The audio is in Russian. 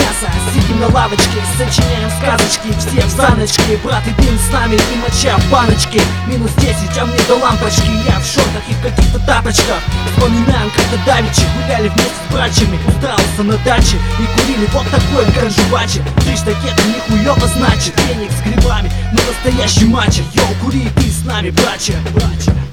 мясо, сидим на лавочке, сочиняем сказочки, все в саночке. Брат и дым с нами, и моча в баночке. Минус 10, а мне до лампочки. Я в шортах и в каких-то тапочках. Вспоминаем, как-то давеча гуляли вместе с братьями. Устроился на даче и курили вот такой ганжевачи. Ты ж такета нихуёво значит, веник с грибами, мы настоящий мачо. Йоу, кури ты с нами, братья.